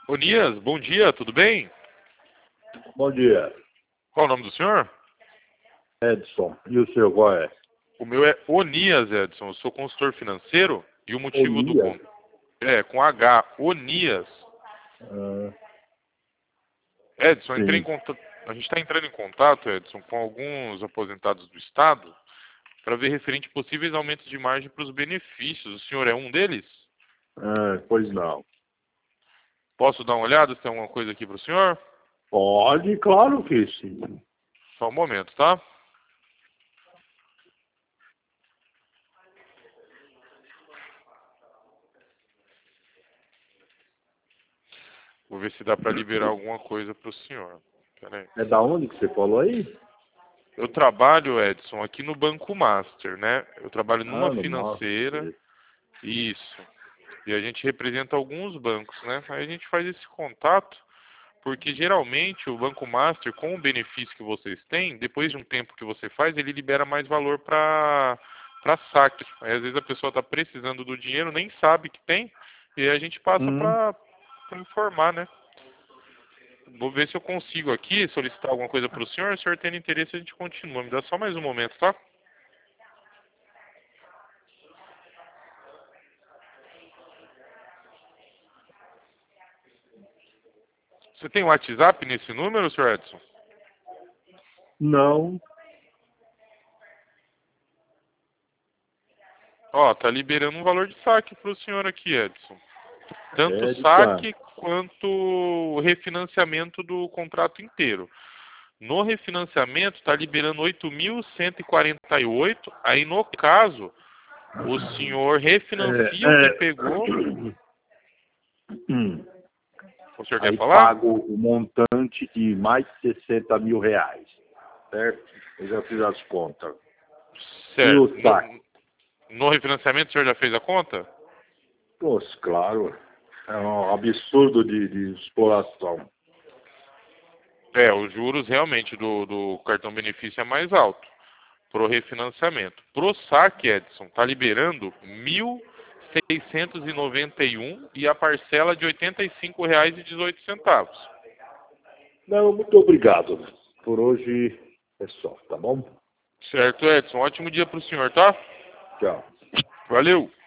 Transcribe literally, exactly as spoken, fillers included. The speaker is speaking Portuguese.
Onias, bom dia, tudo bem? Bom dia, Qual o nome do senhor? Edson. E o seu qual é? O meu é Onias, Edson. Eu sou consultor financeiro e o motivo do Olias? con... é com H, Onias. Ah, Edson, eu entrei em sim. contato... a gente está entrando em contato, Edson, com alguns aposentados do Estado para ver referente a possíveis aumentos de margem para os benefícios. O senhor é um deles? Ah, pois não. Posso dar uma olhada se tem alguma coisa aqui para o senhor? Pode, claro que sim. Só um momento, tá? Vou ver se dá para liberar alguma coisa para o senhor. Pera aí. É da onde que você falou aí? Eu trabalho, Edson, aqui no Banco Master, né? Eu trabalho numa Ah, no financeira, Master. isso. E a gente representa alguns bancos, né? Aí a gente faz esse contato, porque geralmente o Banco Master, com o benefício que vocês têm, depois de um tempo que você faz, ele libera mais valor para para saque. Aí às vezes a pessoa está precisando do dinheiro, nem sabe que tem, e aí a gente passa Hum, para informar, né? Vou ver se eu consigo aqui solicitar alguma coisa para o senhor. Se o senhor tendo interesse, a gente continua. Me dá só mais um momento, tá? Você tem WhatsApp nesse número, senhor Edson? não. Ó, tá liberando um valor de saque para o senhor aqui, Edson. Tanto É de quanto? saque quanto o refinanciamento do contrato inteiro. No refinanciamento está liberando oito mil cento e quarenta e oito. Aí no caso, o senhor refinancia o É, que é, pegou. hum. O senhor quer Aí falar? pago o montante de mais de sessenta mil reais. Certo? Eu já fiz as contas. E Certo. o saque? No, no refinanciamento o senhor já fez a conta? Pois, claro. É um absurdo de, de exploração. É, os juros realmente do, do cartão benefício é mais alto pro refinanciamento. Pro saque, Edson, está liberando mil seiscentos e noventa e um e a parcela de oitenta e cinco reais e dezoito centavos. Não, muito obrigado. Por hoje é só, tá bom? Certo, Edson? Ótimo dia para o senhor, tá? Tchau. Valeu!